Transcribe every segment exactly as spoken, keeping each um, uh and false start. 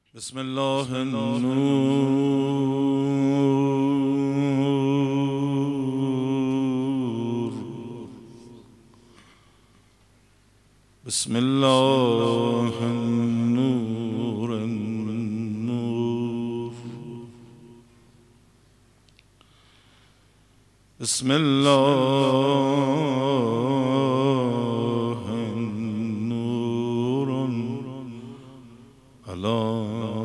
بسم الله النور بسم الله النور النور بسم الله النور على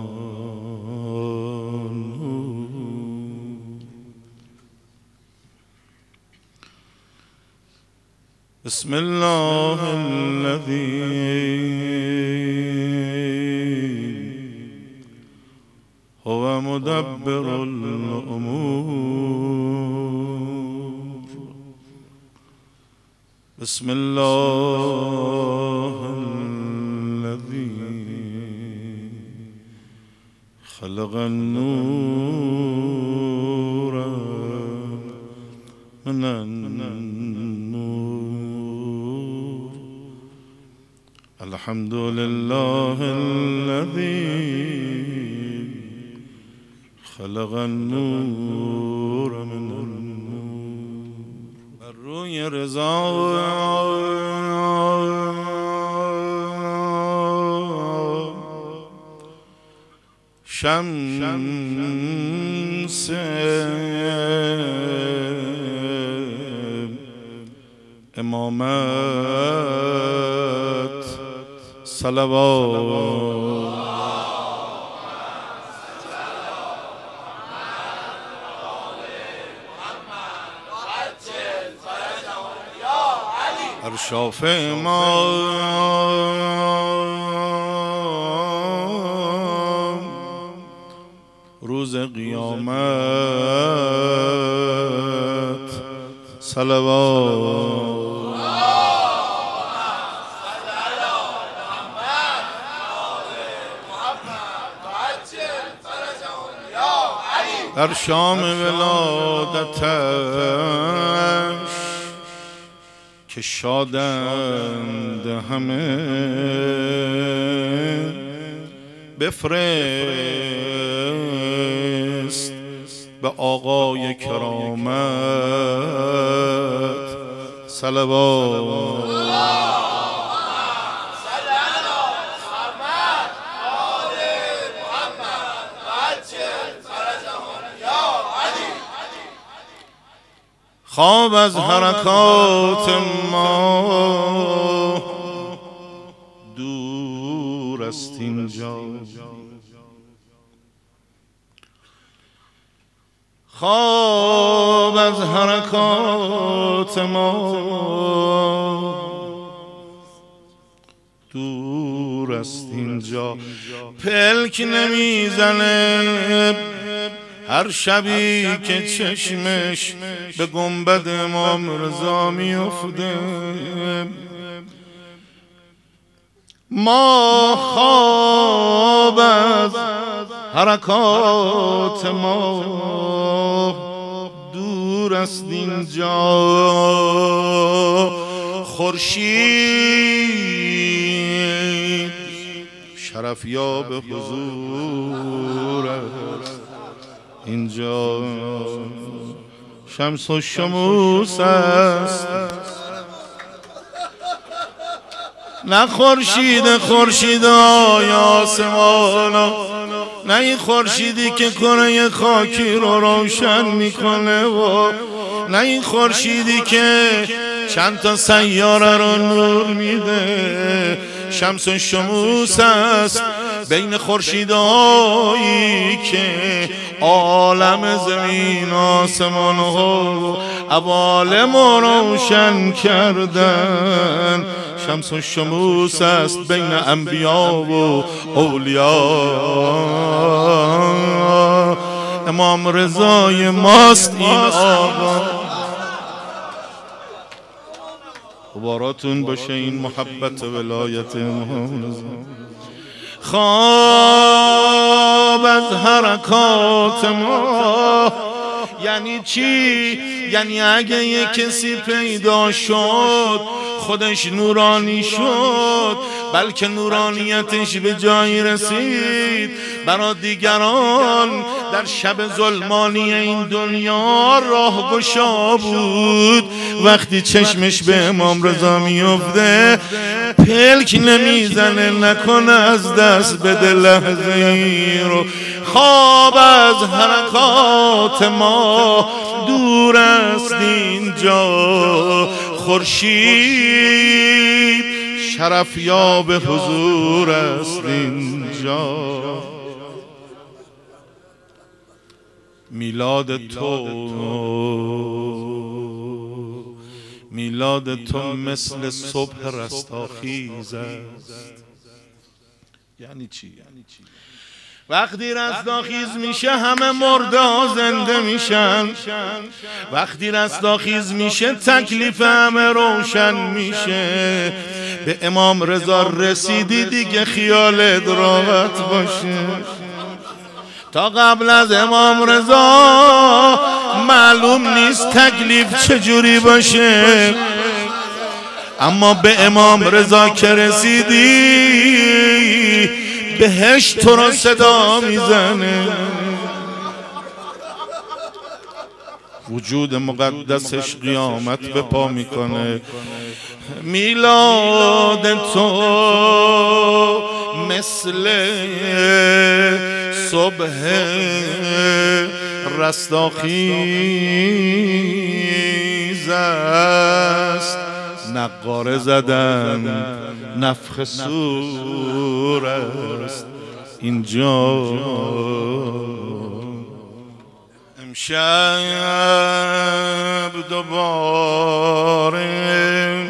بسم الله الذي هو مدبر الأمور بسم الله الذي خلق النور من النور الحمد لله الذي خلق النور من النور بر روی رضا شمس امامت صلوات ارشاف امام روز قیامت صلوات در شام ولادتش که شادند همه بفرست به آقای کرامت صلوات خواب از حرکات ما دور است اینجا خواب از حرکات ما دور است اینجا پلک نمیزنه هر شبی که چشمش به گنبد امام رضا میفته ما خواب از حرکات ما دور است اینجا خورشید شرفیاب حضور است اینجا شمس و شموس است نه خورشید خورشیدای آسمان نه این خورشیدی که کره خاکی رو روشن میکنه و نه این خورشیدی که چند تا سیاره رو نور میده شمس و شموس است بین خورشیدایی که عالم زمین آسمان ها عوالم روشن کردن شمس و شموس است بین انبیا و اولیا امام رضای ماست این آقا مباراتون باشه این محبت ولایت امام رضا خواب از حرکات ما یعنی چی؟ یعنی اگه یک کسی پیدا شد خودش نورانی شد، بلکه نورانیتش به جایی رسید برای دیگران در شب ظلمانی این دنیا راهگشا بود. وقتی چشمش به امام رضا میفته پلک نمیزنه، نکنه از دست بده لحظه‌ای رو. خواب از حرکات ما دور است اینجا، خورشید شرف یاب حضور است اینجا. میلاد تو میلاد تو مثل صبح رستاخیز است. یعنی چی؟ وقتی رستاخیز میشه همه مرده ها زنده میشن، وقتی رستاخیز میشه تکلیف همه روشن میشه. به امام رضا رسیدی دیگه خیالت راحت باشه. تا قبل از امام رضا معلوم نیست تکلیف چجوری باشه، اما به امام رضا که رسیدی بهشت تو را صدا میزنه. وجود مقدسش قیامت به پا میکنه. میلاد تو مثل صبح رستاخیز است. نقاره زدن نفخ صور است اینجا. امشب دوباره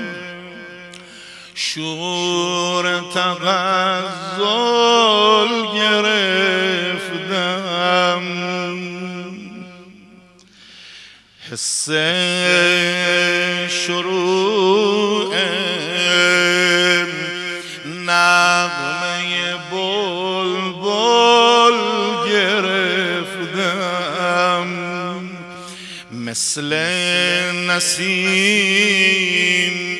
شور تغزل گرفتم، حس شروع نغمه بلبل گرفتم، مثل نسیم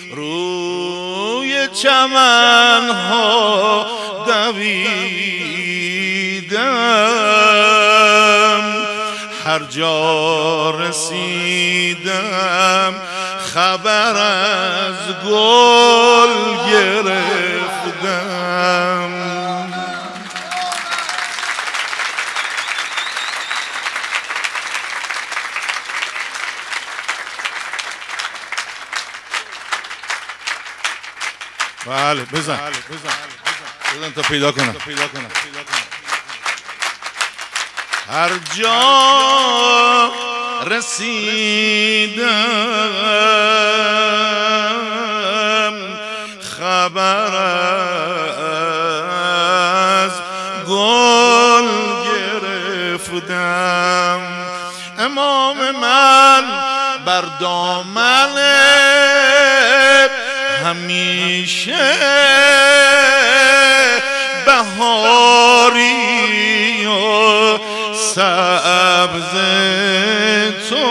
روی چمن ها دویدم. هر جا رسیدم خبر از گل گرفتم. بله بزن بزن تا پیدا کنم. هر جا رسیدم خبر از گل گرفتم. امام من بر دامن همیشه بهاری و سبز تو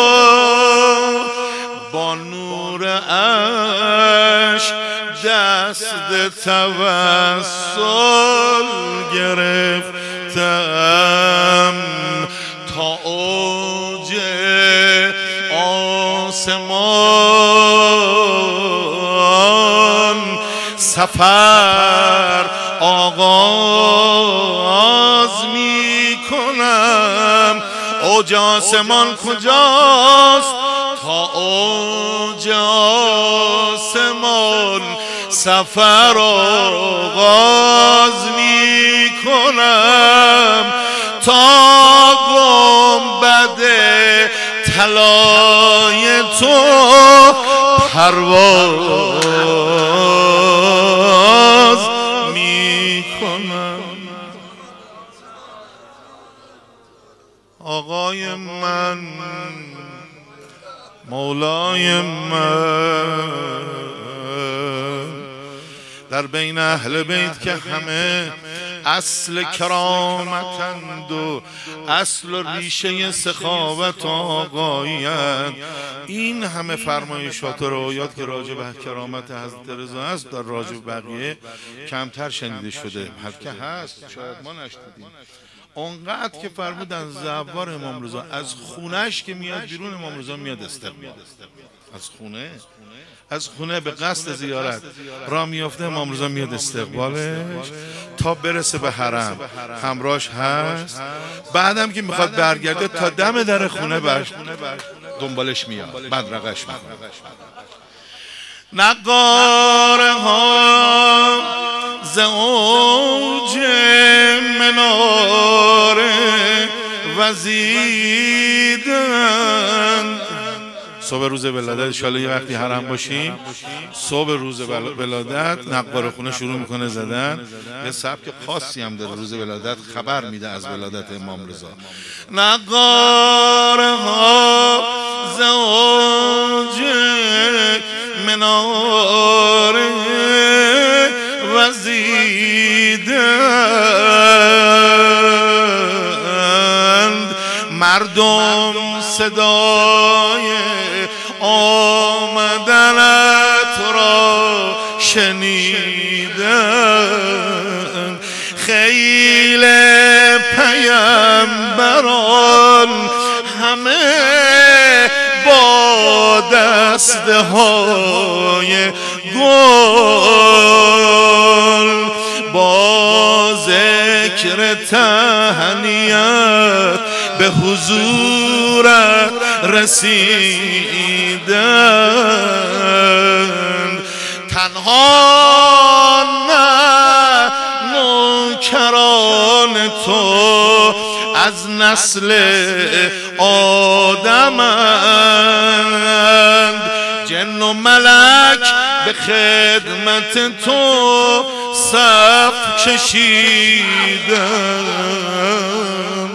با نور عشق دست توسل گرفتم. تا اوج آسمان سفر آغاز می کنم. اوج آسمان کجاست؟ تا اوج آسمان سفر آغاز می کنم. تا گنبد طلای تو پرواز می کنم. آقای من، مولای من، در بین اهل بیت که همه اصل کرامتند و اصل و ریشه سخاوت آقایند. این همه فرمایشات و روایات که راجع به کرامت حضرت رضا است در راجع به بقیه کمتر شنیده شده، بلکه هست، شاید ما نشنیدیم. اونقدر که فرمودن زوار امام رضا از خونهش که میاد بیرون امام رضا میاد استقبال، از خونه از خونه به قصد زیارت را میافته امام رضا میاد استقبالش تا برسه به حرم، همراهش هست. بعدم که میخواد برگرده تا دم در خونه برش دنبالش میاد، بدرقش میکنه. نقاره ها ز اوج مناره وزیدن. صبح روز ولادت انشالله یه وقتی حرم باشیم، صبح روز ولادت نقاره خونه شروع میکنه زدن. یه سبک خاصی هم داره، روز ولادت خبر میده از ولادت امام رضا. نقاره ها ز اوج مناره وزیدند. مردم صدای آمدنت را شنیدند. خیل پیمبران همه با دسته های گل با ذکر تهنیت به حضورت رسیدند. تنها نه نوکران تو از نسل آدمند، جن و ملک به خدمت تو صف کشیدند.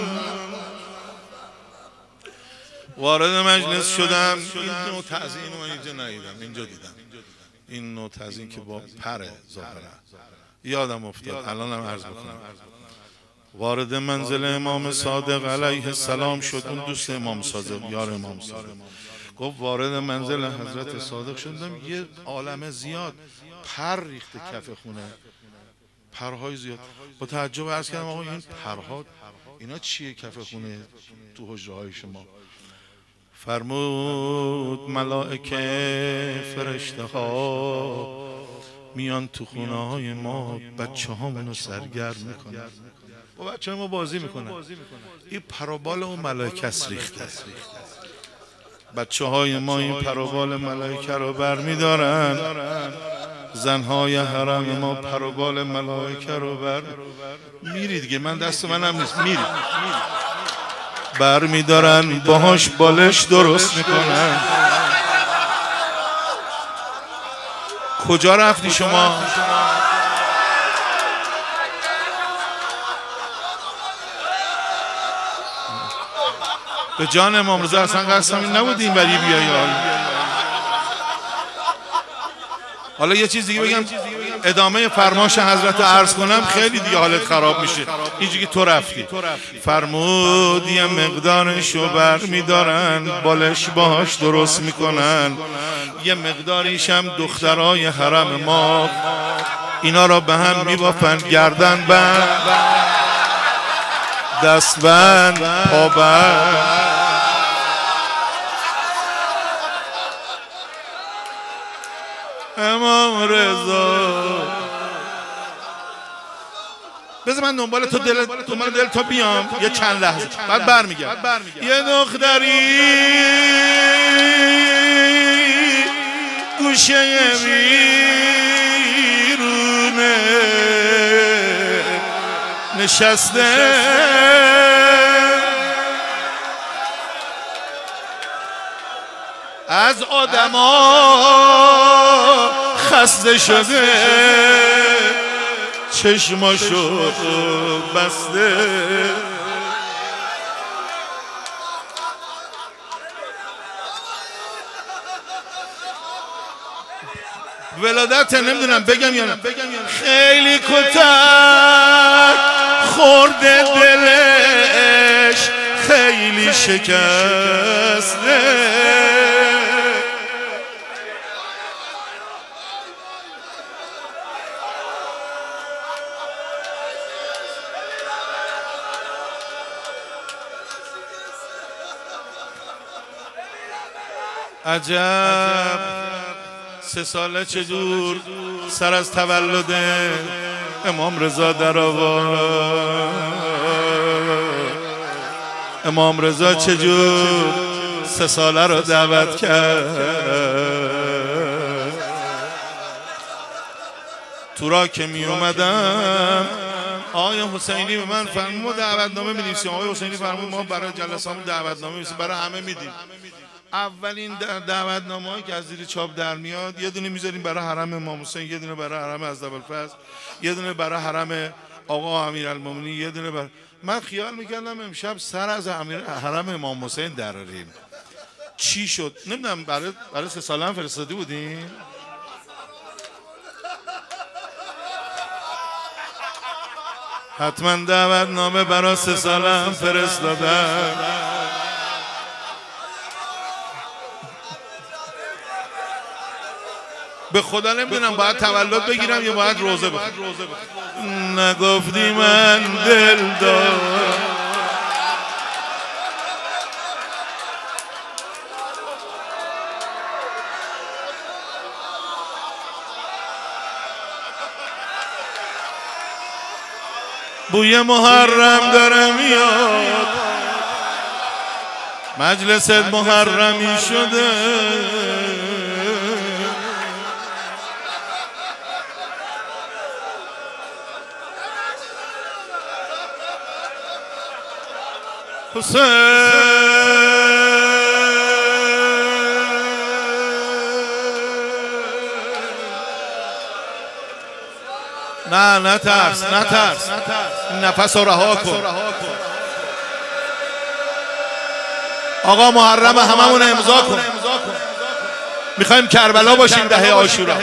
وارد مجلس شدم، این نوع تعظیم رو اینجا ندیدم، اینجا دیدم. این نوع تعظیم که با پره ظاهرا یادم افتاد، الان هم عرض بکنم. وارد منزل امام صادق علیه السلام شد. اون دوست امام صادق، یار امام صادق، گفت وارد منزل حضرت صادق شدم، یه عالم زیاد پر ریخته کف خونه، پرهای زیاد. با تعجب عرض کردم آقا این پرها اینا چیه کف خونه تو حجره های شما؟ فرمود ملائکه فرشته ها میان تو خونه های ما، بچه هامونو سرگرم میکنن، با بچه های ما بازی میکنن. این پرابال اون ملائکه است ریخته. بچه های ما این پروبال ملائکه رو بر میدارن، زنهای حرم ما پروبال ملائکه رو بر میری دیگه، من دست منم نیست، میری بر میدارن، باهاش بالش درست میکنن. کجا رفتی شما؟ به جان امام رضا اصلا قصدم این نبود این ولی بیایی. حالا یه چیز دیگه بگم، ادامه فرماش حضرت عرض کنم، خیلی دیگه حالت خراب میشه. اینجوری که تو رفتی فرمود یه مقدارشو بر میدارن، بالش باهاش درست میکنن، یه مقداریش هم دخترای حرم ما اینا را به هم میبافن، گردن بند، دست بند، پا بند. امام رضا بذار من دنبال تو دل دنبال دل تا بیام یه چند لحظه بعد برمیگردم. یه دختری گوشه بیرونه نشسته، از آدما خسته شده، چشماشو بسته، ولادت نمیدونم بگم یا نه. خیلی کتک خورده دلش خیلی شکسته، عجب سه ساله چجور سر از تولد امام رضا در آورد، امام رضا چجور سه ساله رو دعوت کرد. تو را که می اومدم آقای حسینی به من فرمود ما دعوتنامه می‌نویسیم. آقای حسینی فرمود ما برای جلسه‌مون دعوتنامه می‌نویسیم، برای همه میدیم. اولین دعوتنامه‌ای که از زیر چاپ در میاد یه دونه میذاریم برای حرم امام حسین، یه دونه برای حرم عزالفضل، یه دونه برای حرم آقا امیرالمومنین، یه دونه برای... من خیال میکردم امشب سر از امیر حرم امام حسین دراریم. چی شد؟ نمیدونم برای برای سه ساله هم فرستادی بودیم؟ حتما دعوتنامه برای سه ساله هم فرستادم. به خدا نمیدونم باید تولد بگیرم یا باید روزه بخورم. نگفتی من دل دارم بوی محرم داره میاد، مجلست محرمی شده، حسین نه نه ترس نه ترس نفس رو رها کن. آقا محرم هممون امضا کن، میخوایم کربلا باشیم دهه عاشورا.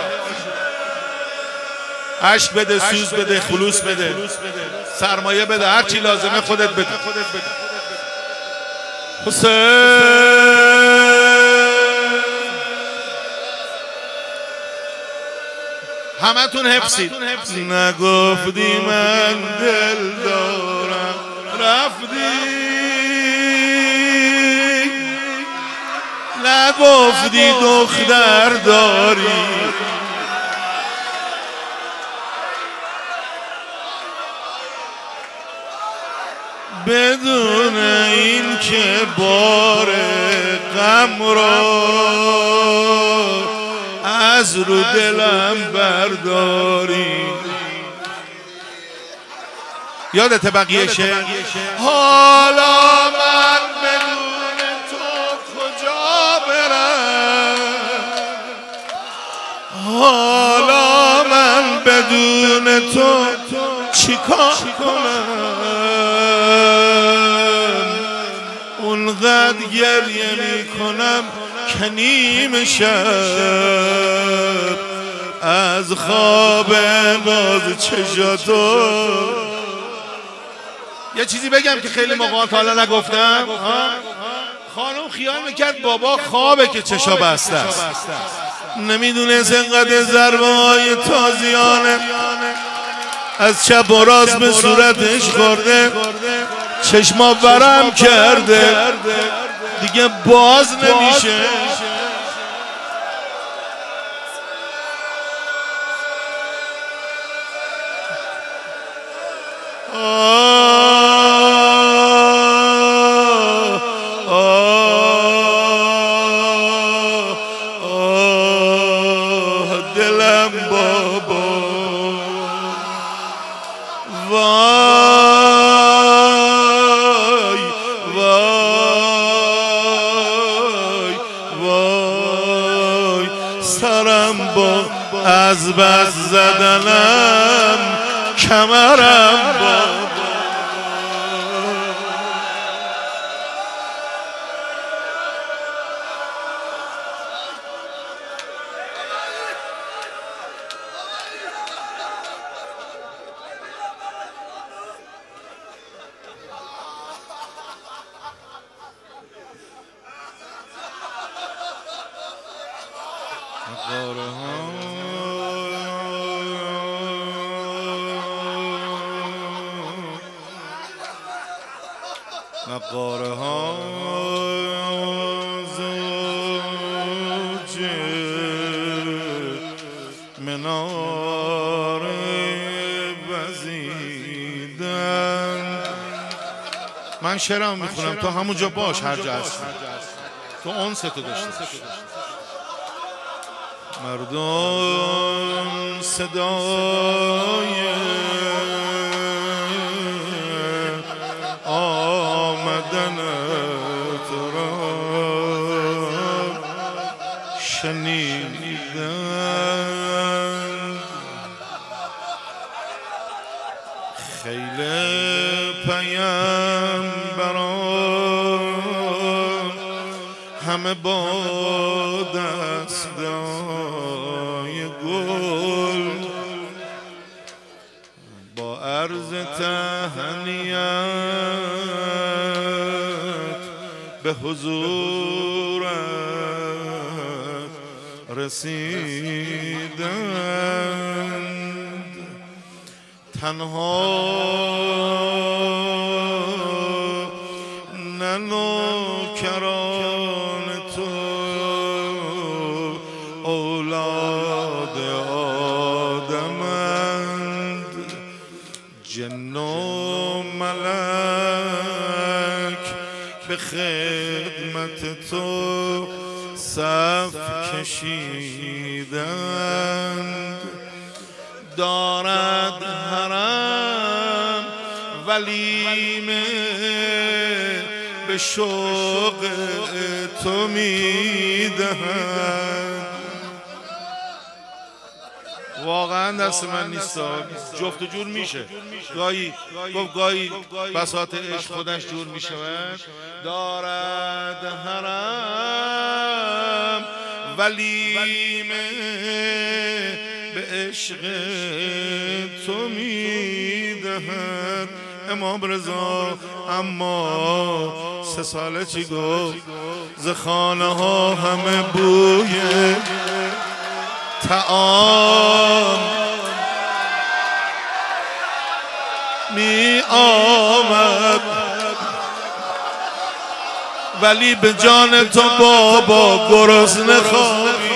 عشق بده، سوز بده، خلوص بده، سرمایه بده، هر چی لازمه خودت بده. حسین همتون حفظید. نگفتی من دل دارم رفتی، نگفتی دختر داری، بدون این که بار غم را از رو دلم برداری. یادت بقیه شعر؟ حالا من بدون تو کجا برم، حالا من بدون تو چیکار کنم، اونقدر گریه میکنم که نیم شب از خواب ناز چشاتو. یه چیزی بگم که خیلی موقعات حالا نگفتم. خانم خیال میکرد بابا خوابه که چشا بسته است، نمیدونست اینقدر ضربه های تازیانه از چپ و راست به صورتش خورده، چشما ورم کرده دیگه باز نمیشه. دلم بابا وای وای وای سرم با از بس زدنم کمرم بابا. نقاره ها نقاره ها زوج مناره وزیدن. من شعرم میخونم تو همونجا باش، هر جا هستی تو اون ستو داشته باش. مردم صدای آمدن تو را شنیدن، خیل پیامبران همه با دستای گل با عرض تهنیت به حضورت رسیدند. تنها نه نوکران تو اولاد آدمند، جن و ملک به خدمت تو صف کشیدند. دارد حرم ولیمه به شوق تو میدهند. واقعا دست من نیست، جفت و جور میشه. گاهی گفت گاهی بساط عشق خودش جور میشود. دارد حرم ولیمه به عشق تو میدهد. امام رضا اما سه ساله چی گفت؟ ز خانه ها همه بوی طعام می آمد، ولی به جان تو بابا گرسنه خوابید.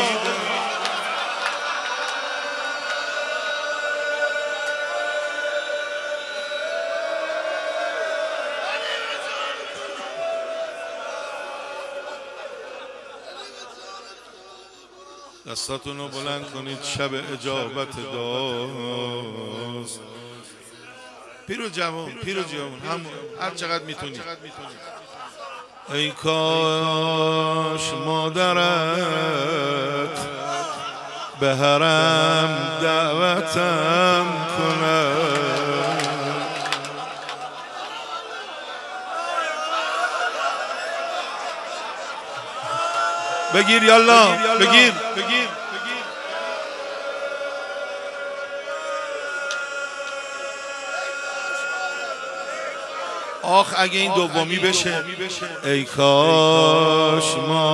دستاتون رو بلند کنید، شب اجابت داست. پیرو جوان، پیرو جوان، هم هر چقدر میتونید. ای کاش مادرت به حرم دعوتم کند، بگیر یالا بگیر بگیر. آخ اگه این دومی بشه. ای کاش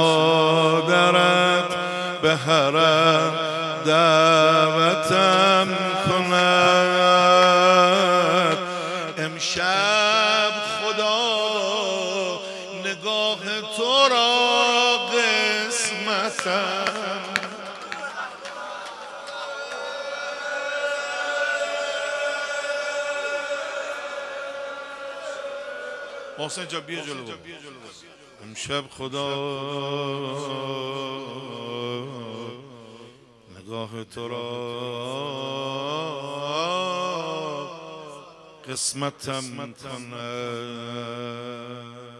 مادرت به حرم دعوتم کند، امشب خدا نگاه تو را قسمتم. محسن جا بیا جلو. امشب خدا نگاه تو را قسمتم کند.